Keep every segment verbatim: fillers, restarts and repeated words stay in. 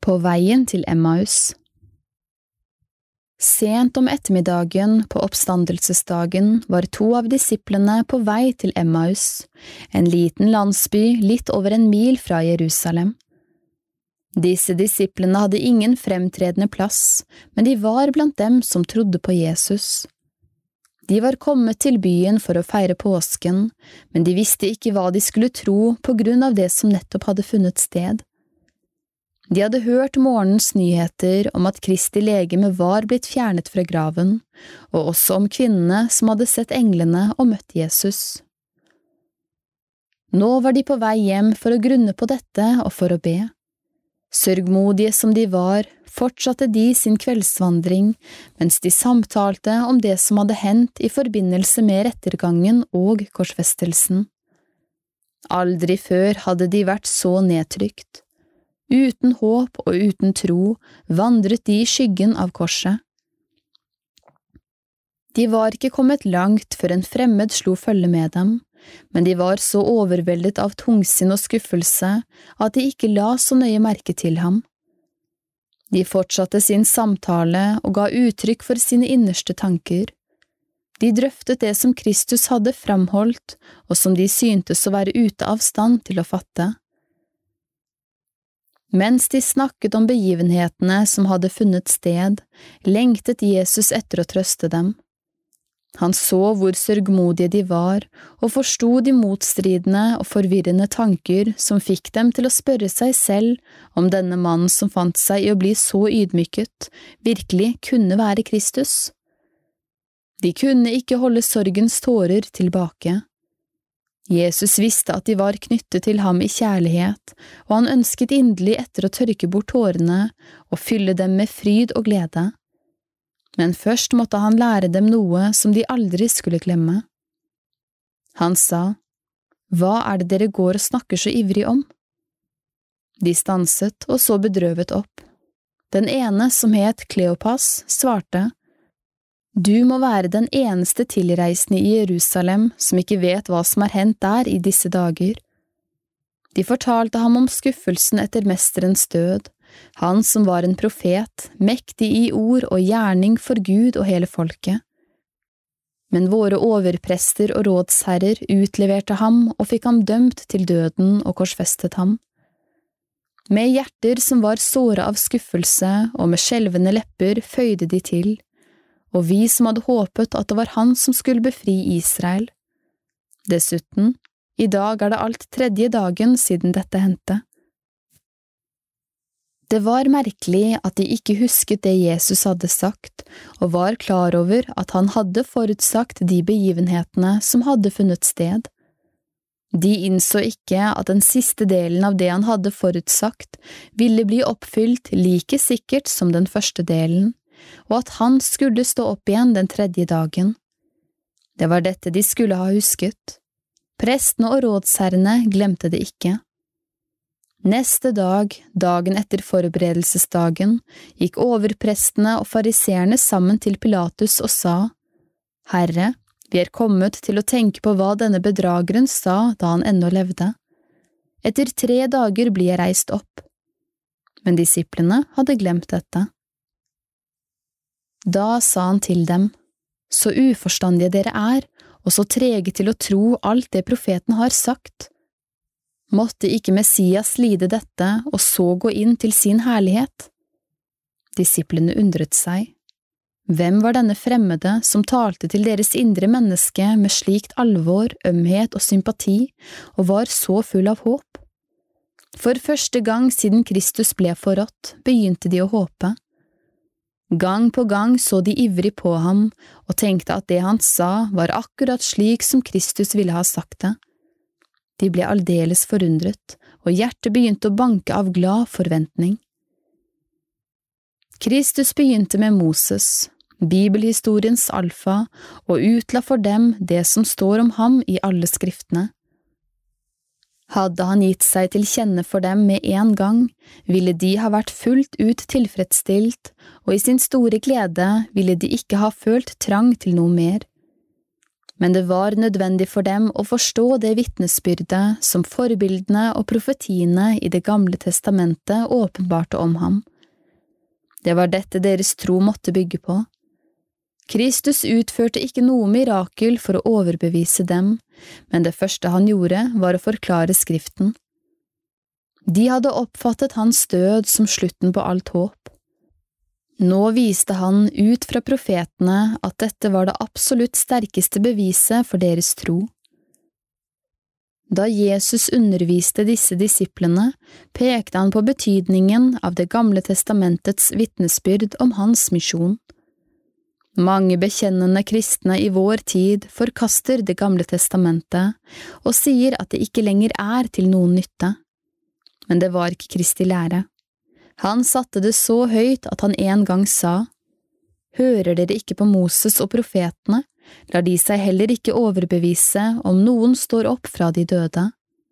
På veien til Emmaus. Sent om ettermiddagen på oppstandelsesdagen var to av disiplene på vei til Emmaus, en liten landsby litt over en mil fra Jerusalem. Disse disiplene hadde ingen fremtredende plass, men de var blant dem som trodde på Jesus. De var kommet til byen for å feire påsken, men de visste ikke hva de skulle tro på grunn av det som nettopp hadde funnet sted. De hadde hørt morgenens nyheter om at Kristi legeme var blitt fjernet fra graven, og også om kvinnene som hadde sett englene og møtt Jesus. Nå var de på vei hjem for å grunne på dette og for å be. Sørgmodige som de var, fortsatte de sin kveldsvandring, mens de samtalte om det som hadde hendt i forbindelse med rettergangen og korsfestelsen. Aldri før hadde de vært så nedtrykt. Uten håp og uten tro vandret de i skyggen av korset. De var ikke kommet langt før en fremmed slo følge med dem, men de var så overveldet av tungsinn og skuffelse at de ikke la så nøye merke til ham. De fortsatte sin samtale og ga uttrykk for sine innerste tanker. De drøftet det som Kristus hadde framholdt, og som de syntes å være ute av stand til å fatte. Mens de snakket om begivenhetene som hadde funnet sted, lengtet Jesus etter å trøste dem. Han så hvor sørgmodige de var, og forstod de motstridende og forvirrende tanker som fikk dem til å spørre seg selv om denne mannen som fant seg i å bli så ydmyket, virkelig kunne være Kristus. De kunne ikke holde sorgens tårer tilbake. Jesus visste at de var knyttet til ham i kjærlighet, og han ønsket inderlig etter å tørke bort tårene og fylle dem med fryd og glede. Men først måtte han lære dem noe som de aldri skulle glemme. Han sa, «Hva er det dere går og snakker så ivrig om?» De stanset og så bedrøvet opp. Den ene, som het Kleopas, svarte, «Du må være den eneste tilreisende i Jerusalem som ikke vet hva som er hendt der i disse dager.» De fortalte ham om skuffelsen etter mesterens død, han som var en profet, mektig i ord og gjerning for Gud og hele folket. Men våre overprester og rådsherrer utleverte ham og fikk ham dømt til døden og korsfestet ham. Med hjerter som var såre av skuffelse og med skjelvende lepper føyde de til, og vi som hadde håpet at det var han som skulle befri Israel. Dessuten, i dag er det alt tredje dagen siden dette hendte. Det var merkelig at de ikke husket det Jesus hadde sagt, og var klar over at han hadde forutsagt de begivenhetene som hadde funnet sted. De innså ikke at den siste delen av det han hadde forutsagt ville bli oppfylt like sikkert som den første delen, og at han skulle stå opp igjen den tredje dagen. Det var dette de skulle ha husket. Prestene og rådsherrene glemte det ikke. Neste dag, dagen etter forberedelsesdagen, gikk overprestene og fariseerne sammen til Pilatus og sa, «Herre, vi er kommet til å tenke på hva denne bedrageren sa da han ennå levde. Etter tre dager blir jeg reist opp.» Men disiplene hadde glemt dette. Da sa han til dem, «Så uforstandige dere er, og så trege til å tro alt det profeten har sagt. Måtte ikke Messias lide dette, og så gå inn til sin herlighet?» Disiplene undret seg. Hvem var denne fremmede som talte til deres indre menneske med slikt alvor, ømhet og sympati, og var så full av håp? For første gang siden Kristus ble forrådt, begynte de å håpe. Gang på gang så de ivrig på ham, og tenkte at det han sa var akkurat slik som Kristus ville ha sagt det. De ble aldeles forundret, og hjertet begynte å banke av glad forventning. Kristus begynte med Moses, bibelhistoriens alfa, og utla for dem det som står om ham i alle skriftene. Hadde han gitt seg til kjenne for dem med en gang, ville de ha vært fullt ut tilfredsstilt, og i sin store glede ville de ikke ha følt trang til noe mer. Men det var nødvendig for dem å forstå det vitnesbyrdet som forbildene og profetiene i Det gamle testamentet åpenbarte om ham. Det var dette deres tro måtte bygge på. Kristus utførte ikke noe mirakel for å overbevise dem, men det første han gjorde var å forklare Skriften. De hadde oppfattet hans død som slutten på alt håp. Nå viste han ut fra profetene at dette var det absolutt sterkeste beviset for deres tro. Da Jesus underviste disse disiplene, pekte han på betydningen av Det gamle testamentets vitnesbyrd om hans misjon. Mange bekjennende kristne i vår tid forkaster Det gamle testamentet og sier at det ikke lenger er til noen nytte. Men det var ikke Kristi lære. Han satte det så høyt at han en gang sa, «Hører dere ikke på Moses og profetene, lar de seg heller ikke overbevise om noen står opp fra de døde.»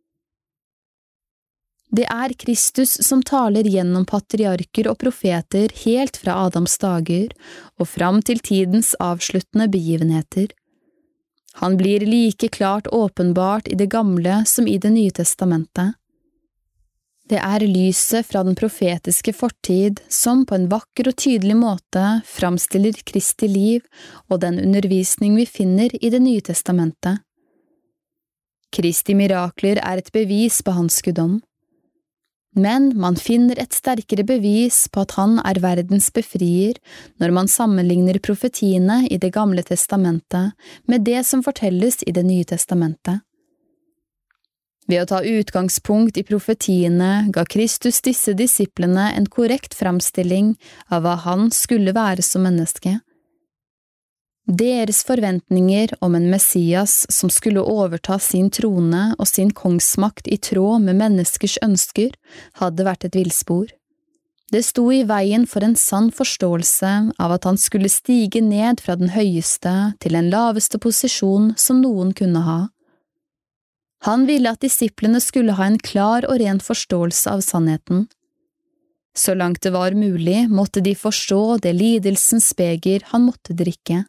Det er Kristus som taler gjennom patriarker og profeter helt fra Adams dager og fram til tidens avsluttende begivenheter. Han blir like klart åpenbart i Det gamle som i Det nye testamentet. Det er lyset fra den profetiske fortid som på en vakker og tydelig måte framstiller Kristi liv og den undervisning vi finner i Det nye testamentet. Kristi mirakler er et bevis på hans guddom. Men man finner et sterkere bevis på at han er verdens befrier når man sammenligner profetiene i Det gamle testamentet med det som fortelles i Det nye testamentet. Ved å ta utgangspunkt i profetiene ga Kristus disse disiplene en korrekt framstilling av hva han skulle være som menneske. Deres forventninger om en Messias som skulle overta sin trone og sin kongsmakt i tråd med menneskers ønsker, hadde vært et villspor. Det sto i veien for en sann forståelse av at han skulle stige ned fra den høyeste til den laveste posisjon som noen kunne ha. Han ville at disiplene skulle ha en klar og ren forståelse av sannheten. Så langt det var mulig, måtte de forstå det lidelsens beger han måtte drikke.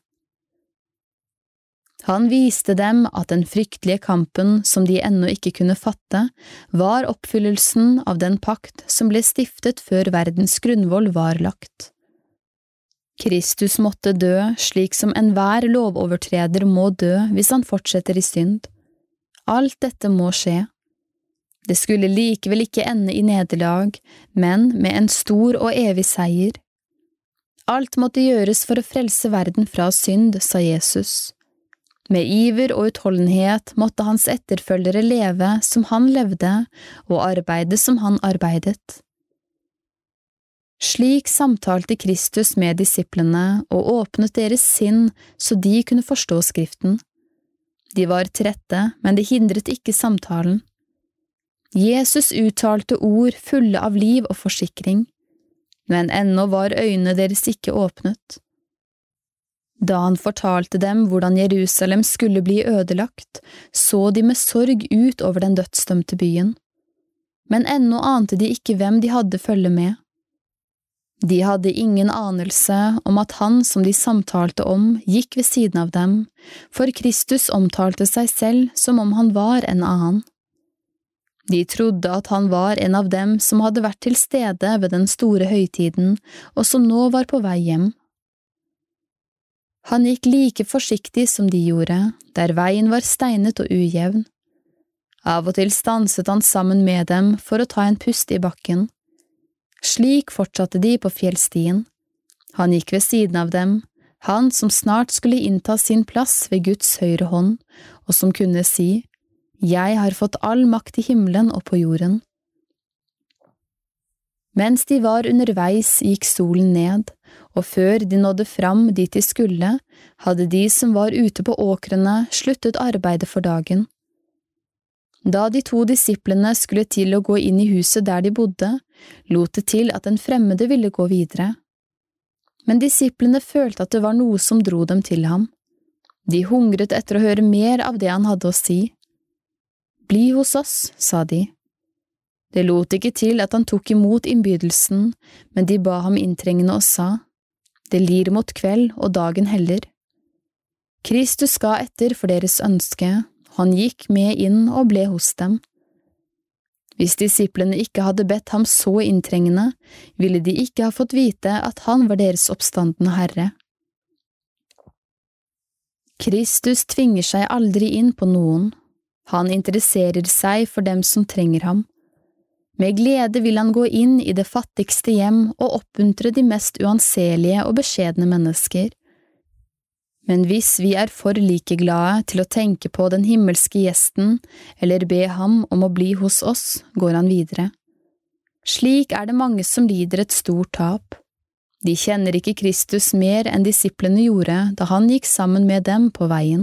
Han viste dem at den fryktelige kampen som de ennå ikke kunne fatte, var oppfyllelsen av den pakt som ble stiftet før verdens grunnvoll var lagt. Kristus måtte dø slik som enhver lovovertreder må dø hvis han fortsetter i synd. Alt dette må skje. Det skulle likevel ikke ende i nederlag, men med en stor og evig seier. Alt måtte gjøres for å frelse verden fra synd, sa Jesus. Med iver og utholdenhet måtte hans etterfølgere leve som han levde, og arbeide som han arbeidet. Slik samtalte Kristus med disiplene og åpnet deres sinn så de kunne forstå Skriften. De var trette, men det hindret ikke samtalen. Jesus uttalte ord fulle av liv og forsikring, men ennå var øynene deres ikke åpnet. Da han fortalte dem hvordan Jerusalem skulle bli ødelagt, så de med sorg ut over den dødsdømte byen. Men ennå ante de ikke hvem de hadde følge med. De hadde ingen anelse om at han som de samtalte om gikk ved siden av dem, for Kristus omtalte seg selv som om han var en annen. De trodde at han var en av dem som hadde vært til stede ved den store høytiden, og som nå var på vei hjem. Han gikk like forsiktig som de gjorde, der veien var steinet og ujevn. Av og til stanset han sammen med dem for å ta en pust i bakken. Slik fortsatte de på fjellstien. Han gikk ved siden av dem, han som snart skulle innta sin plass ved Guds høyre hånd, og som kunne si, «Jeg har fått all makt i himmelen og på jorden.» Mens de var underveis gikk solen ned, og før de nådde fram dit de skulle, hadde de som var ute på åkrene sluttet arbeidet for dagen. Da de to disiplene skulle til å gå inn i huset der de bodde, lot det til at en fremmede ville gå videre. Men disiplene følte at det var noe som dro dem til ham. De hungret etter å høre mer av det han hadde å si. «Bli hos oss», sa de. Det lot ikke til at han tok imot innbydelsen, men de ba ham inntrengende og sa, «Det lir mot kveld og dagen heller.» Kristus ga etter for deres ønske, han gikk med inn og ble hos dem. Hvis disiplene ikke hadde bedt ham så inntrengende, ville de ikke ha fått vite at han var deres oppstandende Herre. Kristus tvinger seg aldri inn på noen. Han interesserer seg for dem som trenger ham. Med glede vil han gå inn i det fattigste hjem og oppmuntre de mest uanselige og beskjedne mennesker. Men hvis vi er for likeglade til å tenke på den himmelske gjesten eller be ham om å bli hos oss, går han videre. Slik er det mange som lider et stort tap. De kjenner ikke Kristus mer enn disiplene gjorde da han gikk sammen med dem på veien.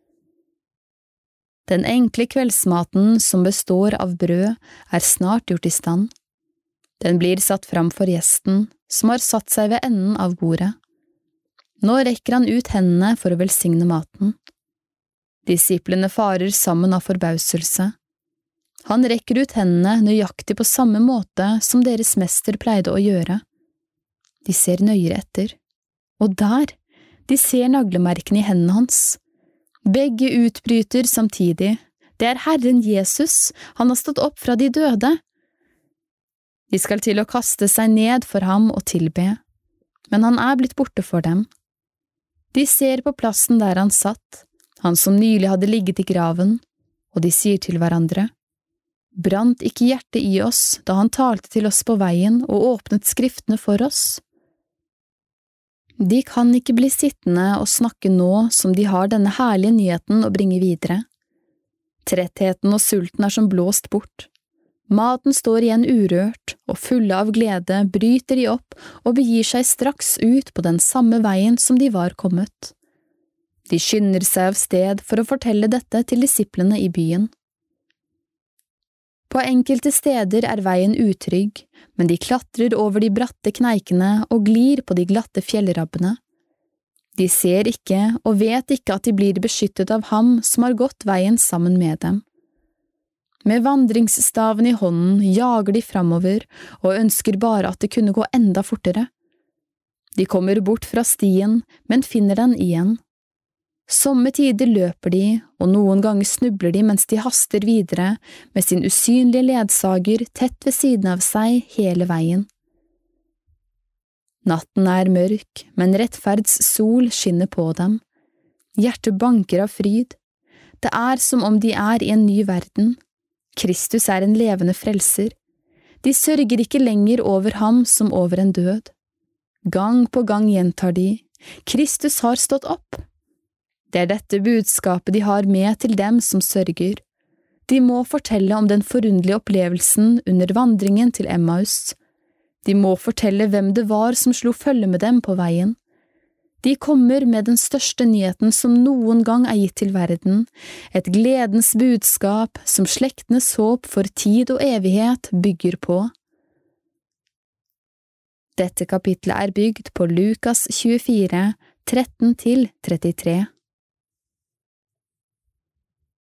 Den enkle kveldsmaten som består av brød er snart gjort i stand. Den blir satt fram for gjesten, som har satt seg ved enden av bordet. Nå rekker han ut hendene for å velsigne maten. Disiplene farer sammen av forbauselse. Han rekker ut hendene nøyaktig på samme måte som deres mester pleide å gjøre. De ser nøyere etter. Og der, de ser naglemerkene i hendene hans. Begge utbryter samtidig. Det er Herren Jesus, han har stått opp fra de døde. De skal til å kaste seg ned for ham og tilbe, men han er blitt borte for dem. De ser på plassen der han satt, han som nylig hadde ligget i graven, og de sier til hverandre, brant ikke hjertet i oss da han talte til oss på veien og åpnet skriftene for oss? De kan ikke bli sittende og snakke nå som de har denne herlige nyheten å bringe videre. Trettheten og sulten er som blåst bort. Maten står igjen urørt, og fulle av glede bryter de opp og begir seg straks ut på den samme veien som de var kommet. De skynder seg av sted for å fortelle dette til disiplene i byen. På enkelte steder er veien utrygg, men de klatrer over de bratte kneikene og glir på de glatte fjellrabbene. De ser ikke og vet ikke at de blir beskyttet av ham som har gått veien sammen med dem. Med vandringsstaven i hånden jager de framover og ønsker bare at det kunne gå enda fortere. De kommer bort fra stien, men finner den igjen. Somme tider løper de, og noen ganger snubler de mens de haster videre med sin usynlige ledsager tett ved siden av seg hele veien. Natten er mørk, men rettferds sol skinner på dem. Hjertet banker av fryd. Det er som om de er i en ny verden. Kristus er en levende frelser. De sørger ikke lenger over ham som over en død. Gang på gang gjentar de, Kristus har stått opp. Det er dette budskapet de har med til dem som sørger. De må fortelle om den forunderlige opplevelsen under vandringen til Emmaus. De må fortelle hvem det var som slo følge med dem på veien. De kommer med den største nyheten som noen gang er gitt til verden, et gledens budskap som slektenes håp for tid og evighet bygger på. Dette kapitlet er bygd på Lukas tjuefire, tretten til trettitre.